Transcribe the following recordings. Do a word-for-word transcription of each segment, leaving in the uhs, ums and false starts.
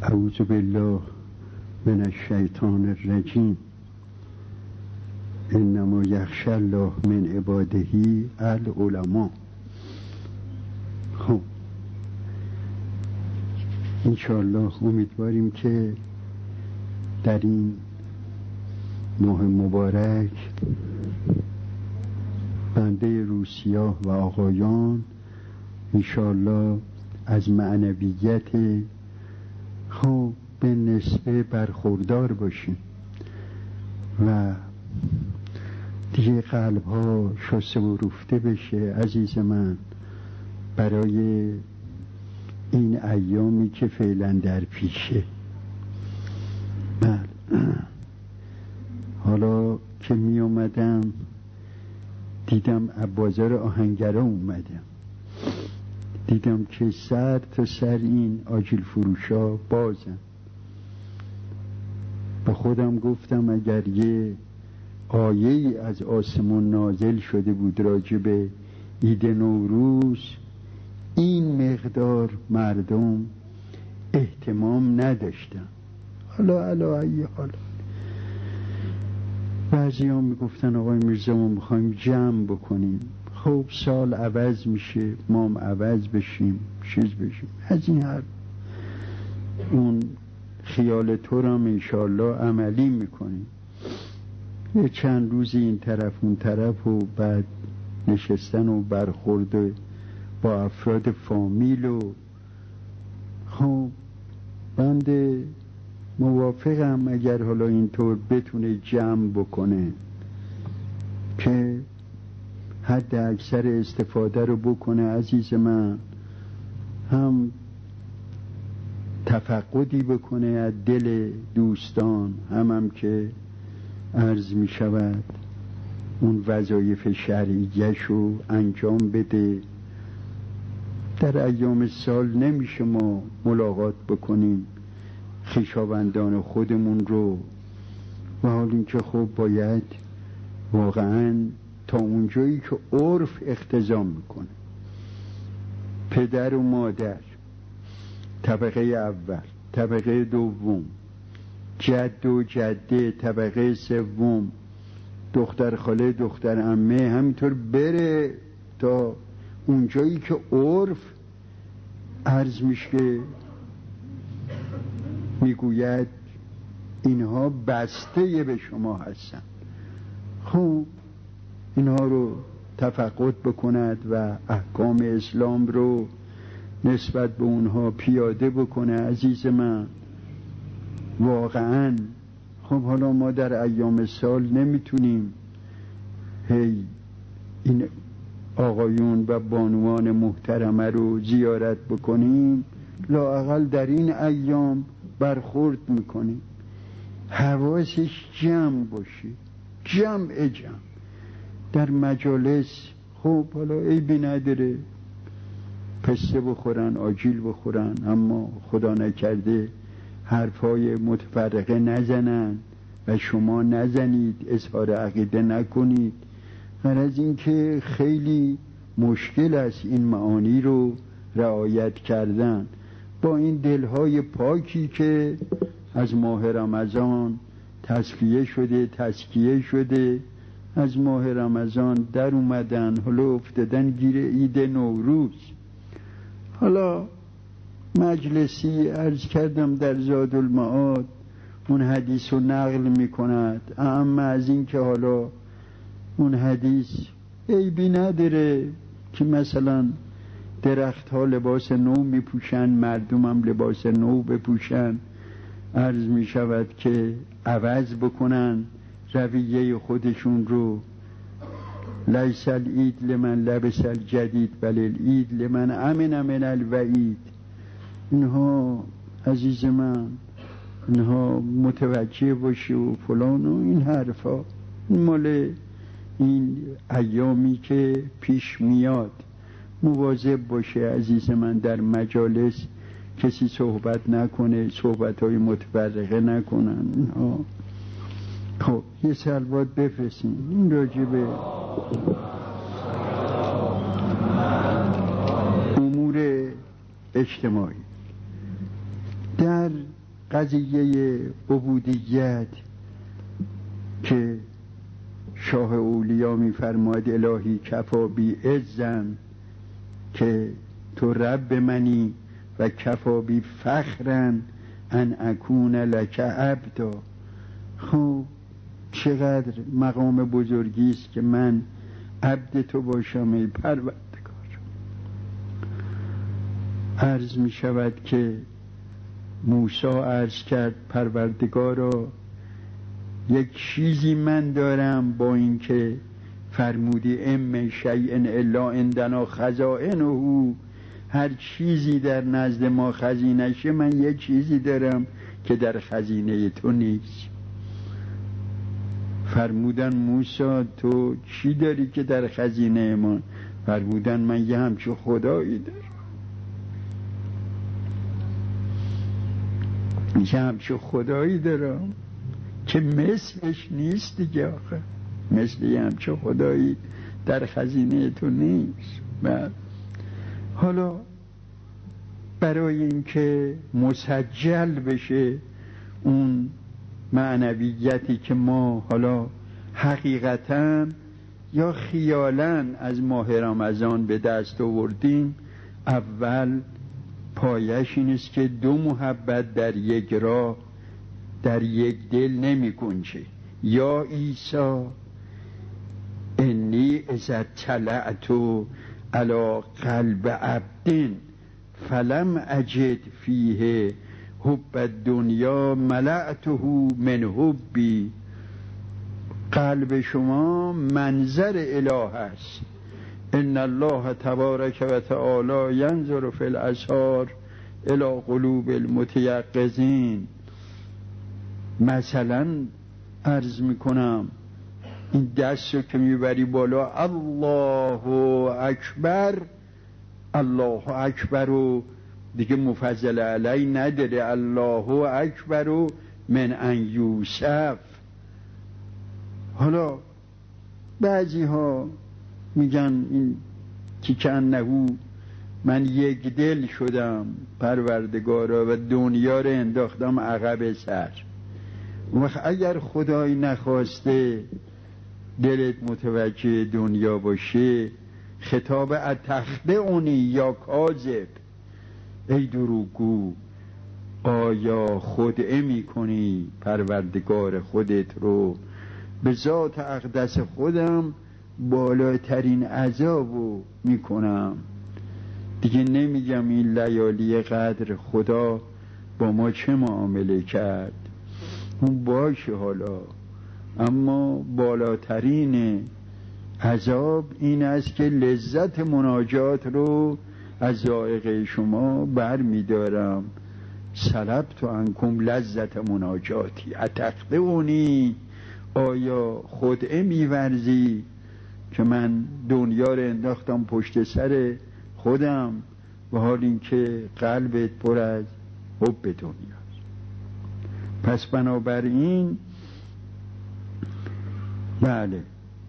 اعوذ بالله من الشیطان الرجیم. انما یخشی الله من عباده العلماء. خب انشاءالله امیدواریم که در این ماه مبارک بنده روسیاه و آقایان انشاءالله از معنویت خب به نسبه برخوردار باشیم و دیگه قلب ها شسته و روفته بشه عزیز من برای این ایامی که فعلا در پیشه. بله حالا که می اومدم دیدم بازار آهنگرا اومدم، دیدم که سر تا سر این آجیل فروشا بازن. با خودم گفتم اگر یه آیه ای از آسمان نازل شده بود راجع به عید نوروز، این مقدار مردم اهتمام نداشتن. حالا علا ای حالا بعضی ها میگفتن آقای میرزا ما میخوایم جمع بکنیم. خب سال عوض میشه، ما هم عوض بشیم، چیز بشیم، از این حرف. اون خیال تو را هم انشاءالله عملی میکنیم. یه چند روزی این طرف اون طرف و بعد نشستن و برخورد با افراد فامیل و خب بنده موافقم اگر حالا اینطور بتونه جمع بکنه که حد اکثر استفاده رو بکنه عزیز من، هم تفقدی بکنه از دل دوستان، هم هم که عرض می شود اون وظایف شرعیش رو انجام بده. در ایام سال نمیشه ما ملاقات بکنیم خویشاوندان خودمون رو و حال اینکه خب باید واقعا تا اونجایی که عرف اقتضا میکنه پدر و مادر، طبقه اول، طبقه دوم، جد و جده، طبقه سوم، دختر خاله، دختر عمه، همینطور بره تا اونجایی که عرف عرض میشه میگوید اینها بسته به شما هستن. خب اینها رو تفقد بکند و احکام اسلام رو نسبت به اونها پیاده بکنه عزیز من واقعا. خب حالا ما در ایام سال نمیتونیم هی این آقایون و بانوان محترمه رو زیارت بکنیم، لااقل در این ایام برخورد میکنیم، حواسش جمع باشی، جمع جمع در مجالس. خب حالا عیبی نداره پسته بخورن، آجیل بخورن، اما خدا نکرده حرفای متفرقه نزنن و شما نزنید، اظهار عقیده نکنید. غرض این که خیلی مشکل است این معانی رو رعایت کردن با این دلهای پاکی که از ماه رمضان تصفیه شده، تزکیه شده، از ماه رمضان در اومدن، حالا افتادن گیر عید نوروز. حالا مجلسی عرض کردم در زاد المعاد اون حدیث رو نقل می کند، اما از این که حالا اون حدیث عیبی نداره که مثلا درخت ها لباس نو می پوشن، مردم هم لباس نو بپوشن، عرض می شود که عوض بکنن رویه خودشون رو. لیس العید لمن لبس الجدید بل العید لمن امن من الوعید. اینها عزیز من اینها متوجه باشی و فلان و این حرفا مال این ایامی که پیش میاد. مواظب باشه عزیز من در مجالس کسی صحبت نکنه، صحبت های متفرقه نکنن اینها. خب یه سلوات بفرستیم این راجع به امور اجتماعی. در قضیه عبودیت که شاه اولیا می‌فرماید الهی کفا بی عزم، که تو رب منی، و کفا بی فخرن ان اکون لک عبدا. خب چقدر مقام بزرگی است که من عبد تو باشم ای پروردگار. عرض می شود که موسی عرض کرد پروردگارا یک چیزی من دارم، با اینکه فرمودی ام شیء الا عندنا خزائنه، هر چیزی در نزد ما خزینشه، من یک چیزی دارم که در خزینه تو نیست. فرمودن موسی تو چی داری که در خزینه ما؟ فرمودن من یه همچون خدایی دارم، یه همچون خدایی دارم که مثلش نیست دیگه. آخه مثل یه همچون خدایی در خزینه تو نیست. بعد حالا برای اینکه مسجل بشه اون معنویتی که ما حالا حقیقتاً یا خیالاً از ماه رمضان به دست آوردیم، اول پایش این است که دو محبت در یک راه در یک دل نمی گنجه. یا عیسی انی اذا طلعت علی قلب عبد فلم اجد فیه حب الدنیا ملأته من حبی. قلب شما منظر اله است. ان الله تبارک و تعالی ینظر فی الاسحار الی قلوب المتیقظین. مثلا عرض میکنم این دست رو که میبری بالا الله اکبر، الله اکبر رو دیگه مفضل علی نداره، الله اکبر من ان یوسف. حالا بعضی ها میگن این که کنهو من یک دل شدم پروردگارا و دنیا رو انداختم عقب سر. وقت اگر خدای نخواسته دلت متوجه دنیا باشه، خطاب اتخدعنی یا کاذب، ای دروغگو، آیا خدعه می کنی پروردگار خودت رو؟ به ذات اقدس خودم بالاترین عذابو می کنم. دیگه نمیگم این لیالی قدر خدا با ما چه معامله کرد، اون باشه حالا، اما بالاترین عذاب این است که لذت مناجات رو از ذائقه شما بر می دارم. سلبت عنکم لذت مناجاتی اتخدعونی، آیا خدعه می‌ورزی که من دنیا رو انداختم پشت سر خودم، و حال اینکه قلبت پر از حب دنیاست. پس بنابراین بله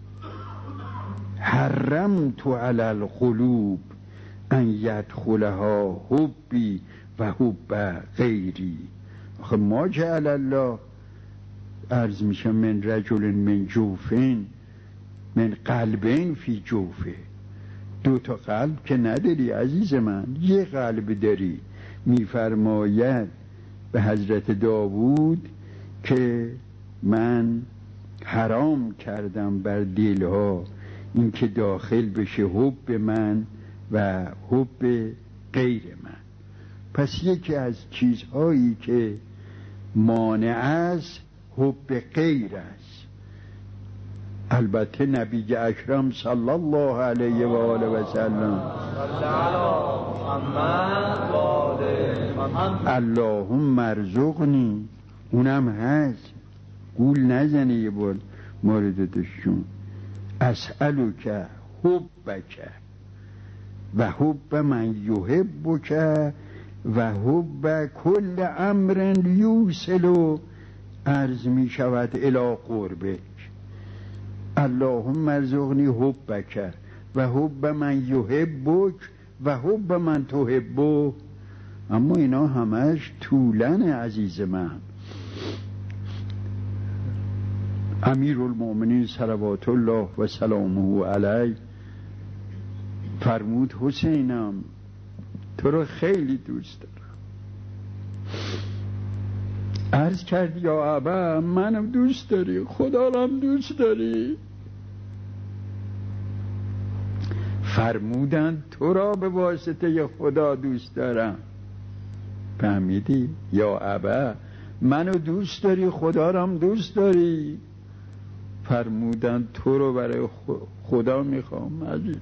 حرمت علی القلوب ان یدخلها حبی و حب غیری. آخه ما جعل الله، عرض میشه من رجل من جوفین من قلبین فی جوفه. دو تا قلب که نداری عزیز من، یه قلب داری. میفرماید به حضرت داوود که من حرام کردم بر دلها این که داخل بشه حب من و حب غیر من. پس یکی از چیزهایی که مانع است حب غیر است. البته نبی اکرم صلی الله علیه و آله و سلم اللهم ارزقنی، اونم هست، گول نزنه یه بار موردتشون. اسألک حبک و حب من یحبک و حب کل امر یوصل، عرض می شود الی قربک. اللهم ارزقنی حبک و حب من یحبک و حب من تحبه. اما اینا همش طولن عزیز من. امیر المؤمنین صلوات الله و سلامه علیه فرمود حسینم تو رو خیلی دوست دارم. عرض کرد یا ابا منم دوست داری؟ خدا رو هم دوست داری؟ فرمودند تو را به واسطه خدا دوست دارم. فهمیدی؟ یا ابا منو دوست داری خدا رو هم دوست داری؟ فرمودند تو رو برای خدا میخوام عزیز.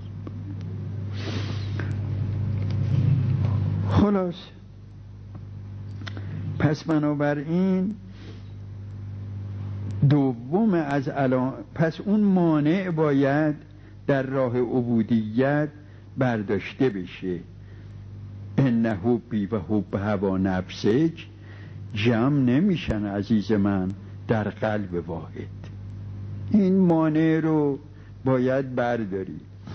خلاص پس بنابراین دوم از علام پس اون مانع باید در راه عبودیت برداشته بشه. ان حبی و حب هوا نفسک جمع نمیشن عزیز من در قلب واحد. این مانع رو باید برداری.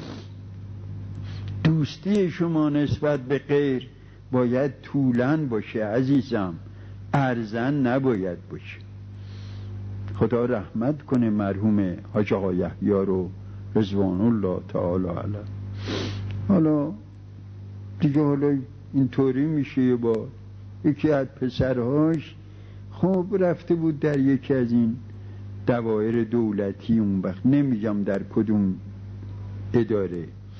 دوستی شما نسبت به غیر باید طولن باشه عزیزم، ارزن نباید باشه. خدا رحمت کنه مرحوم حاج آقا یحیی رو رضوان الله تعالی علیه. حالا دیگه حالا اینطوری میشه یه بار یکی از پسرهاش خب رفته بود در یکی از این دوایر دولتی، اون وقت نمیگم در کدوم اداره،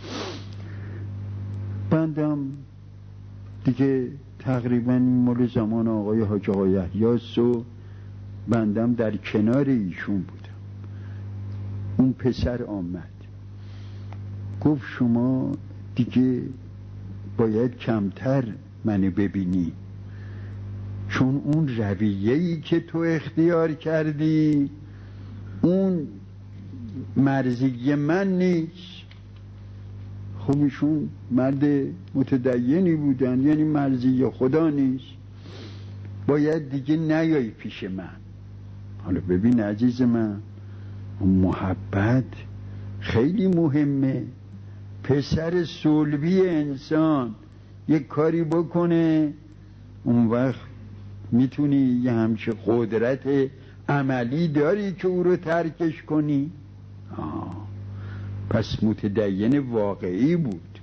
بندم دیگه تقریبا مال زمان آقای حاج آقا یحیی و بندم در کنار ایشون بودم. اون پسر آمد گفت شما دیگه باید کمتر منو ببینی، چون اون رویه‌ای که تو اختیار کردی اون مرضی من نیست. خب ایشون مرد متدینی بودن، یعنی مرضی خدا نیست، باید دیگه نیای پیش من. حالا ببین عزیز من، محبت خیلی مهمه. پسر صلبی انسان یک کاری بکنه اون وقت میتونی یه همچه قدرت عملی داری که او رو ترکش کنی؟ آه. پس متدین واقعی بود.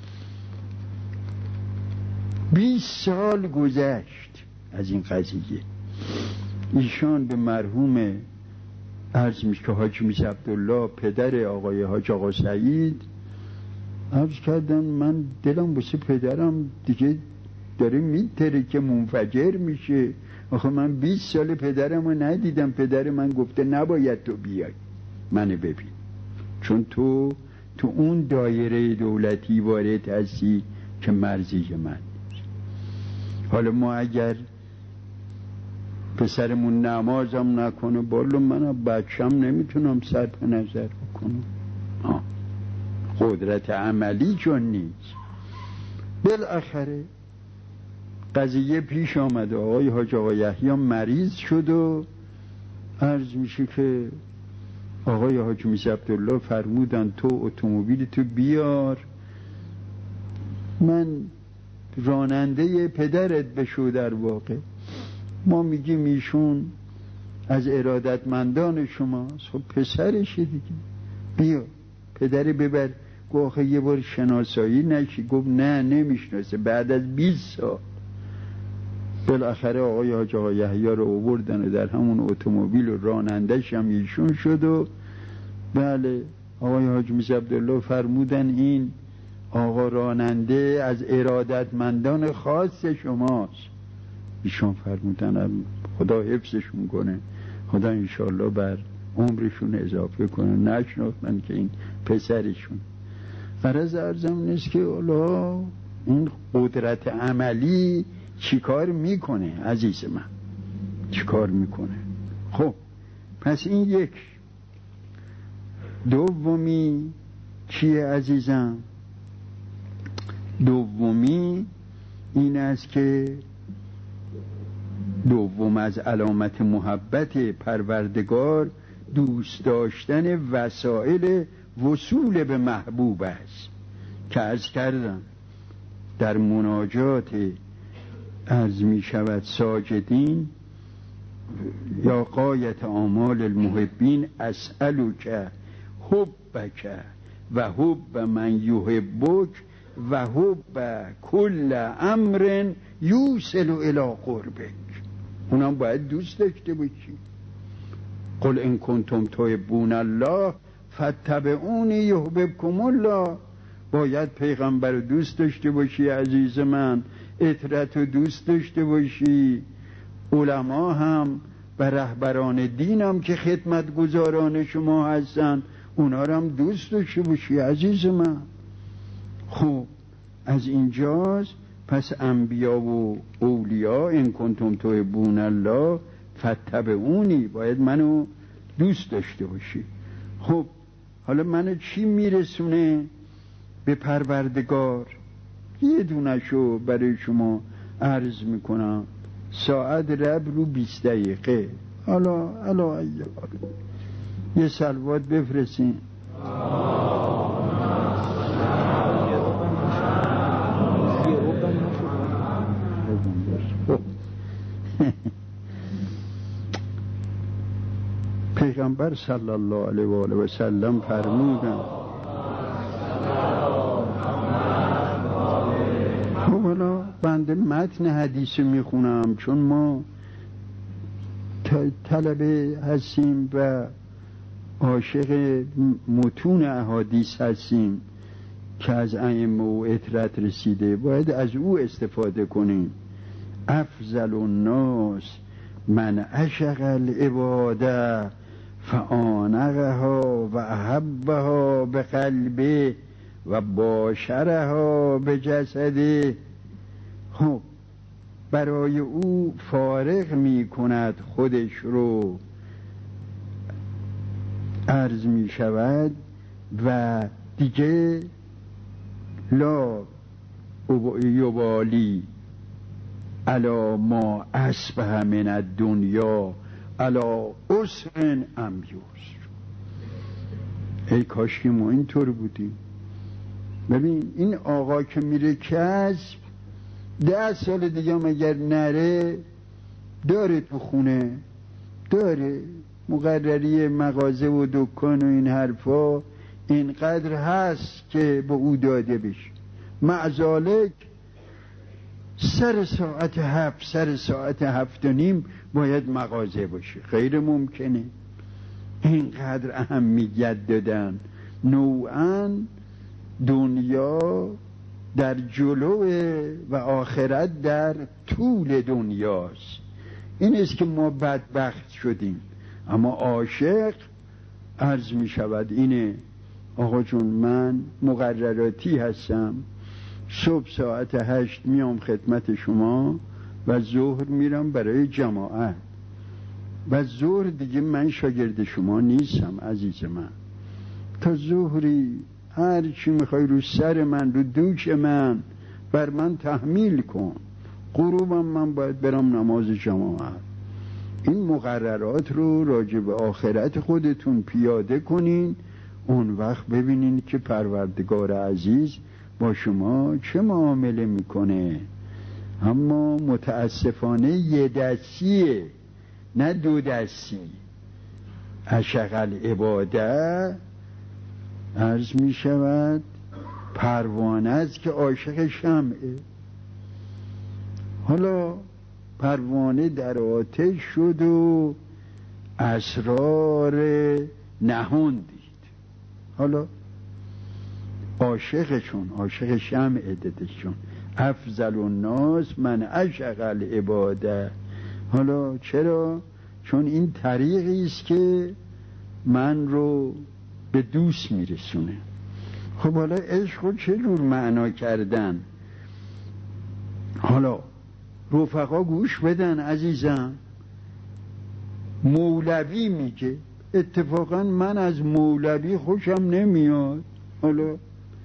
بیست سال گذشت از این قضیه. ایشان به مرحوم عرض میشه که حاج میشه عبدالله پدر آقای حاج آقا سعید عرض کردن من دلم واسه پدرم دیگه داره میتره که منفجر میشه. آخه من بیست سال پدرم رو ندیدم، پدر من گفته نباید تو بیای منو ببین، چون تو تو اون دایره دولتی وارد هستی که مرضی من نیست. حالا ما اگر پسرمون نمازم نکنه بالا من بچم نمیتونم صرف نظر بکنم. آه. قدرت عملی چون نیست. بالاخره قضیه پیش آمده، آقای حاج آقا یحیی مریض شد و عرض میشه که آقای حاج میشه عبدالله فرمودن تو اتومبیل تو بیار من راننده پدرت بشو. در واقع ما میگیم ایشون از ارادتمندان شماست، خب پسرشه دیگه، بیا پدر ببر. گفت یه بار شناسایی نشی؟ گفت نه نمیشناسه. بعد از بیست سال بالاخره آقای حاج آقا یحیی رو آوردن و در همون اتومبیل رانندش هم ایشون شد و بله آقای حاج میشه عبدالله فرمودن این آقا راننده از ارادتمندان خاص شماست. ایشون فرمودن خدا حفظشون کنه، خدا انشالله بر عمرشون اضافه کنه، نشناختن که این پسرشون. غرض ارزم نیست که الله این قدرت عملی چیکار میکنه عزیز من، چیکار میکنه. خب پس این یک. دومی چیه عزیزم؟ دومی این است که دوم از علامت محبت پروردگار دوست داشتن وسایل وصول به محبوب است که عرض کردم در مناجات عرض می شود ساجدین یا غایت آمال المحبین اسألک حبک و حب من یحبک و حب کل امر یوصل الی قربک. اونم باید دوست داشته باشی. قل ان کنتم تحبون الله فاتبعونی یحببکم الله. باید پیغمبر رو دوست داشته باشی عزیز من، اطرت رو دوست داشته باشی، علما هم و رهبران دین هم که خدمتگزاران شما هستن اونا رو هم دوست داشته باشی عزیز من. خب از اینجاست پس انبیا و اولیا ان کنتم تحبون الله فاتبعونی، باید منو دوست داشته باشی. خب حالا منو چی میرسونه به پروردگار؟ یه دونشو برای شما عرض میکنم. ساعت رب رو بیست دقیقه. حالا حالا یه صلوات بفرستین. پیغمبر صلی الله علیه و آله و سلم فرمودن خب حالا بنده متن حدیث میخونم چون ما طلبه هستیم و عاشق متون احادیث هستیم که از ائمه و اطرت رسیده، باید از او استفاده کنیم. افضل الناس من عشق العباده فآنقها و احبها به قلبه و باشرها به جسده. خب برای او فارغ می کند خودش رو، عرض می شود و دیگه لا یبالی علی ما اصبح من الدنیا علی عسر ام یسر. ای کاش که ما اینطور بودیم. ببین این آقا که میره کسب ده سال دیگه مگر نره داره تو خونه، داره مقرری مغازه و دکان و این حرفا اینقدر هست که به او داده بشه. معذالک سر ساعت هفت سر ساعت هفت و نیم باید مغازه باشه، غیر ممکنه. اینقدر اهمیت دادن. نوعاً دنیا در جلوه و آخرت در طول دنیاست. این است که ما بدبخت شدیم. اما عاشق عرض می شود اینه آقا جون من مقرراتی هستم، صبح ساعت هشت میام خدمت شما و ظهر میرم برای جماعت و ظهر دیگه من شاگرد شما نیستم عزیز من. تا ظهری هر چی میخوای رو سر من رو دوش من بر من تحمیل کن، غروبم من باید برم نماز جماعت. این مقررات رو راجع به آخرت خودتون پیاده کنین، اون وقت ببینین که پروردگار عزیز با شما چه معامله میکنه. اما متاسفانه یه دستیه نه دو دستی. عشق العباده عرض می شود پروانه است که عاشق شمعه. حالا پروانه در آتش شد و اسرار نهان دید. حالا عاشق چون عاشق شمعه ددشون افضل الناس من عشق العباده. حالا چرا؟ چون این طریقی است که من رو به دوست میرسونه. خب حالا عشق رو چه جور معنا کردن؟ حالا رفقا گوش بدن عزیزم. مولوی میگه، اتفاقا من از مولوی خوشم نمیاد. حالا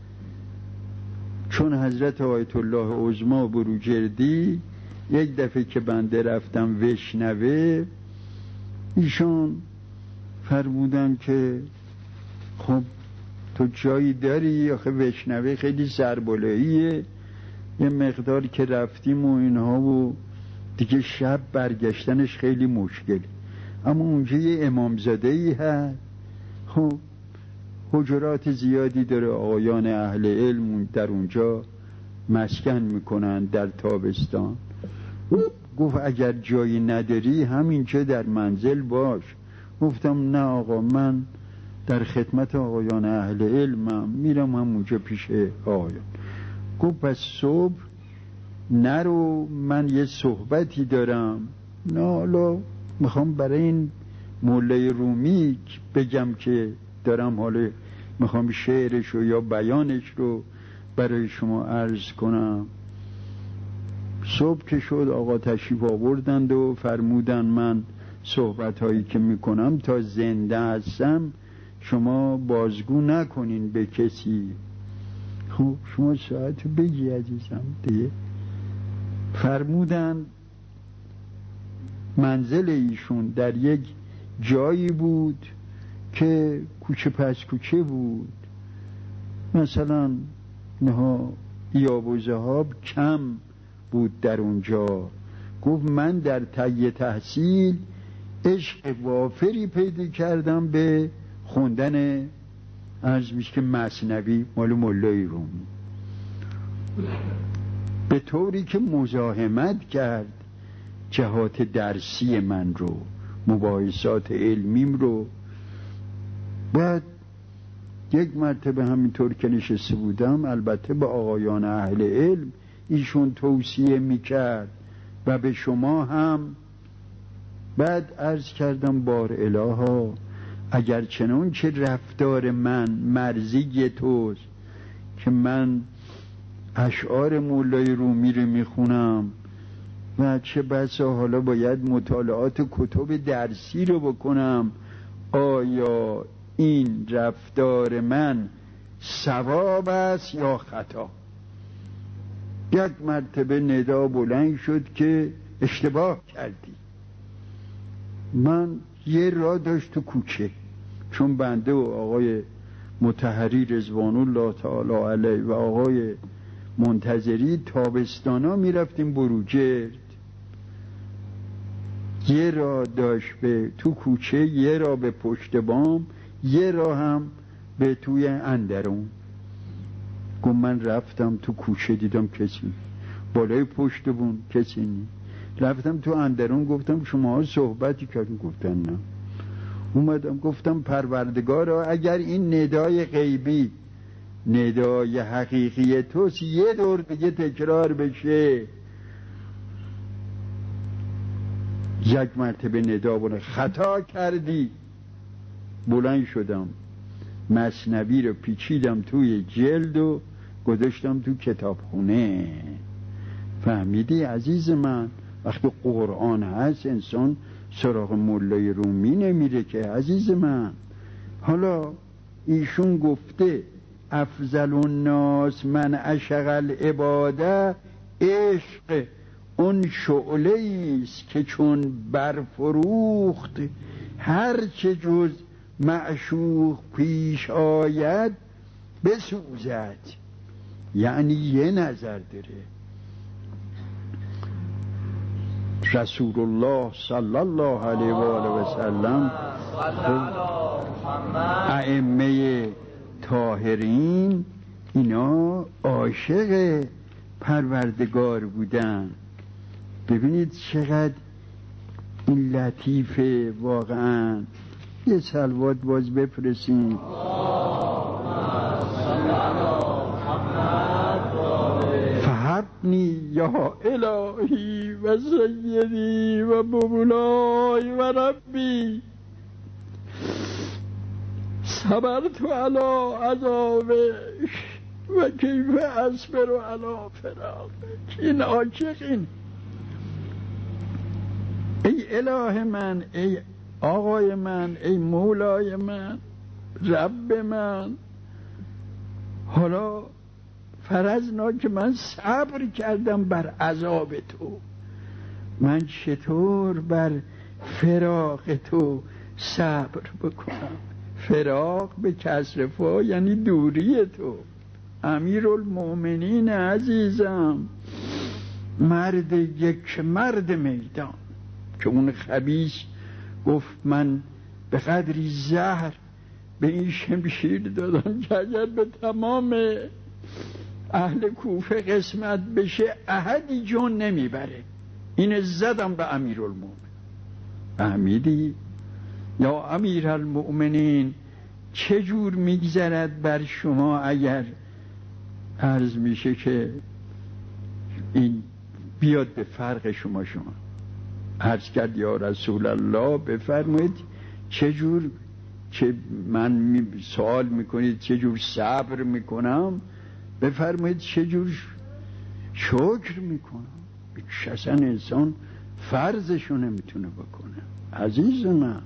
چون حضرت آیت الله عظما بروجردی یک دفعه که بنده رفتم وشنوه، ایشان فرمودن که خب تو جایی داری؟ آخه وشنوه خیلی سربالاییه، یه مقداری که رفتیم و اینها و دیگه شب برگشتنش خیلی مشکل. اما اونجا یه امامزاده‌ای هست، خب حجرات زیادی داره، آقایان اهل علم در اونجا مسکن میکنن در تابستان. گفت اگر جایی نداری همینجا در منزل باش. گفتم نه آقا، من در خدمت آقایان اهل علمم، میرم همونجا پیش آقایان. گفت پس صبح نرو، من یه صحبتی دارم. نه حالا میخوام برای این مولای رومی بگم که دارم، حالا میخوام شعرش رو یا بیانش رو برای شما عرض کنم. صبح که شد آقا تشریف آوردند و فرمودن من صحبت هایی که میکنم تا زنده هستم شما بازگو نکنین به کسی. خب شما ساعت بگی عزیزم دیگه. فرمودن منزل ایشون در یک جایی بود که کوچه پس کوچه بود، مثلا نها یاب و ذهاب کم بود در اونجا. گفت من در طی تحصیل عشق وافری پیدا کردم به خوندن عرض میشه که مثنوی مال مولای رومی، به طوری که مزاحمت کرد جهات درسی من رو، مباحثات علمیم رو. بعد یک مرتبه همینطور که نشسته بودم، البته به آقایان اهل علم ایشون توصیه میکرد و به شما هم. بعد عرض کردم بار الها اگر چنان چه رفتار من مرضی توست که من اشعار مولای رومی رو میخونم و چه بسا حالا باید مطالعات کتب درسی رو بکنم، آیا این رفتار من صواب است یا خطا؟ یک مرتبه ندا بلند شد که اشتباه کردی. من یه راه داشت تو کوچه، چون بنده و آقای مطهری رضوان الله تعالی علیه و آقای منتظری تابستانا میرفتیم بروجرد، یه راه داشت به تو کوچه، یه راه به پشت بام، یه راه هم به توی اندرون. گفت من رفتم تو کوچه دیدم کسی، بالای پشت بون کسی نی. رفتم تو اندرون گفتم شما صحبتی کردین؟ گفتن نه. اومدم گفتم پروردگارا اگر این ندای غیبی ندای حقیقی توست یه دور دیگه تکرار بشه. یک مرتبه ندا بونه خطا کردی. بلند شدم مثنوی رو پیچیدم توی جلد و گذاشتم تو کتابخونه. فهمیدی عزیز من؟ وقتی قرآن هست انسان سراغ مولای رومی نمیره که عزیز من. حالا ایشون گفته افضل الناس من عشق العباده، عشق اون شعله ایست که چون برفروخت هر چه جز معشوق پیش آید بسوزد. یعنی یه نظر داره رسول الله صلی الله علیه و آله و سلم، ائمه طاهرین اینا عاشق پروردگار بودن. ببینید چقدر این لطیفه واقعا. یه صلوات باز بفرستیم. فهبنی یا الهی و سیدی و مولای و ربی صبرت علی عذابک و کیف اصبر علی فراقک. این عاشقین. ای اله من، ای آقای من، ای مولای من، رب من، حالا فرضنا که من صبر کردم بر عذاب تو، من چطور بر فراق تو صبر بکنم؟ فراق به کسر فا یعنی دوری تو. امیرالمؤمنین عزیزم مرد، یک مرد میدان، که اون خبیث گفت من به قدری زهر به این شمشیر دادم که اگر به تمام اهل کوفه قسمت بشه احدی جون نمیبره، این زدم به امیرالمؤمنین. فهمیدی؟ یا امیرالمؤمنین چه جور میگذرد بر شما اگر عرض میشه که این بیاد به فرق شما شما عرض کرد یا رسول الله بفرمایید چه جور، چه من می سوال میکنید چه جور صبر میکنم، بفرمایید چه جور شکر میکنم. اصلا انسان فرضشو نمیتونه بکنه. عزیز من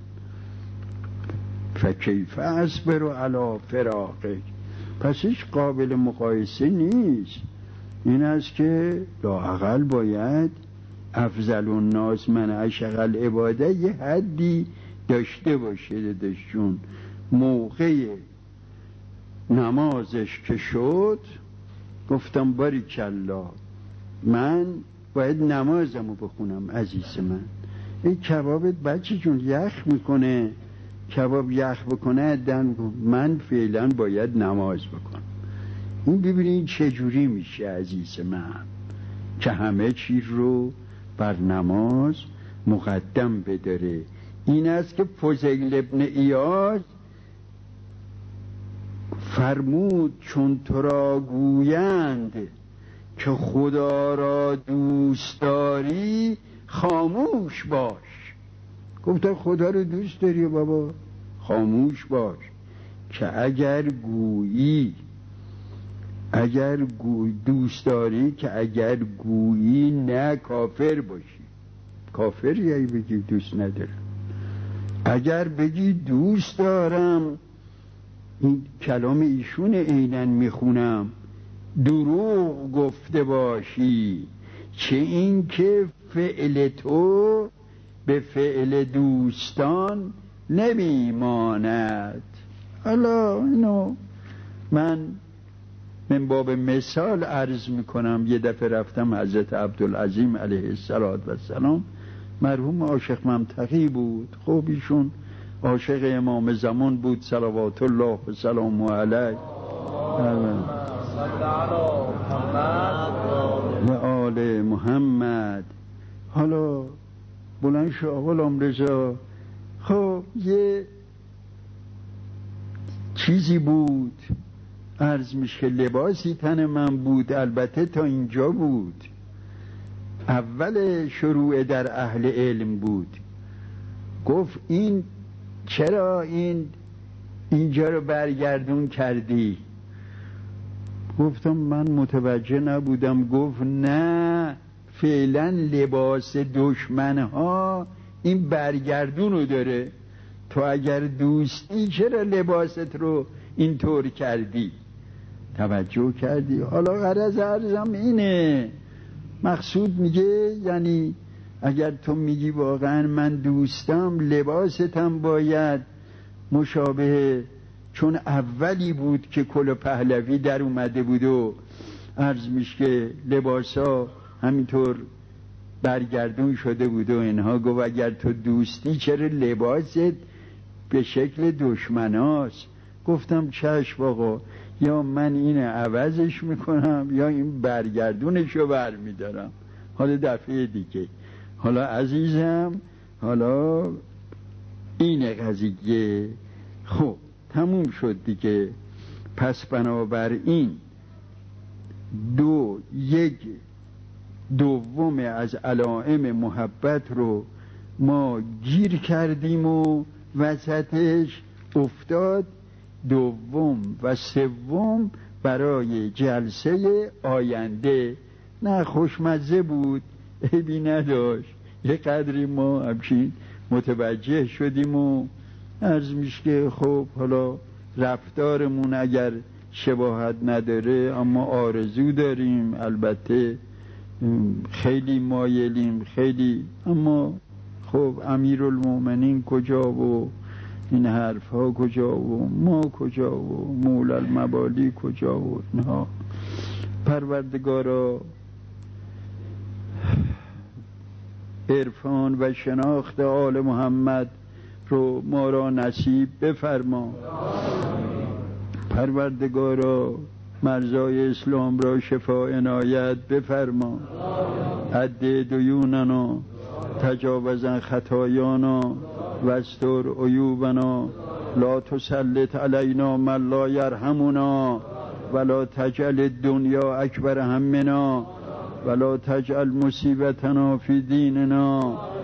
فکیف اصبر علی فراقک، پس هیچ قابل مقایسه نیست. این است که لااقل باید افضل الناس من عشق العباده یه حدی داشته باشه. داشتون موقع نمازش که شد گفتم باریکالله من باید نمازمو بخونم. عزیز من این کبابت بچه جون یخ میکنه، کباب یخ بکنه دن من فعلا باید نماز بکنم. این ببینید چجوری میشه عزیز من که همه چیز رو بر نماز مقدم بداره. این است که فضیل ابن ایاز فرمود چون تو را گویند که خدا را دوست داری خاموش باش. گفتم خدا رو دوست داری بابا، خاموش باش که اگر گویی اگر گوی دوست داری که اگر گویی نه کافر باشی. کافر یعنی بگی دوست ندارم. اگر بگی دوست دارم، این کلام ایشون عیناً میخونم، دروغ گفته باشی، چه این که فعل تو به فعل دوستان نمیماند. حالا اینو من من باب مثال عرض میکنم. یه دفعه رفتم حضرت عبدالعظیم علیه السلام، مرحوم عاشق ممتقی بود. خب ایشون عاشق امام زمان بود صلوات الله و سلامه علیه و آل محمد. حالا بلند شو غلام رضا، خب یه چیزی بود عرض میشه لباسی تن من بود، البته تا اینجا بود، اول شروع در اهل علم بود. گفت این چرا این اینجا رو برگردون کردی؟ گفتم من متوجه نبودم. گفت نه فعلا لباس دشمن ها این برگردون رو داره، تو اگر دوستی چرا لباست رو اینطور کردی؟ توجه کردی؟ حالا غرض عرضم اینه، مقصود میگه یعنی اگر تو میگی واقعا من دوستم، لباستم باید مشابه، چون اولی بود که کل پهلوی در اومده بود و عرض میشه که لباسا همینطور برگردون شده بود و اینها. گفت اگر تو دوستی چرا لباست به شکل دشمناست؟ گفتم چشم آقا، یا من این عوضش میکنم یا این برگردونشو بر میدارم. حالا دفعه دیگه. حالا عزیزم حالا این قضیه خب تموم شد دیگه. پس بنابراین دو یک دوم از علائم محبت رو ما گیر کردیم و وسطش افتاد. دوم و سوم برای جلسه آینده. نه خوشمزه بود، عیبی نداشت، یه قدری ما همچین متوجه شدیم و عرض میشه که خب حالا رفتارمون اگر شباهت نداره اما آرزو داریم، البته خیلی مایلیم خیلی، اما خب امیرالمؤمنین کجا و این حرف ها کجا و ما کجا و مول المبالی کجا و اینها. پروردگارا عرفان و شناخت آل محمد رو ما را نصیب بفرما. پروردگارا مرزای اسلام را شفا عنایت بفرما. عد دیوننا، تجاوزن خطایانا، واستر عیوبنا، لا تسلط علینا من لا یرحمنا، ولا تجعل الدنیا اکبر همنا، ولا تجعل مصیبتنا فی دیننا،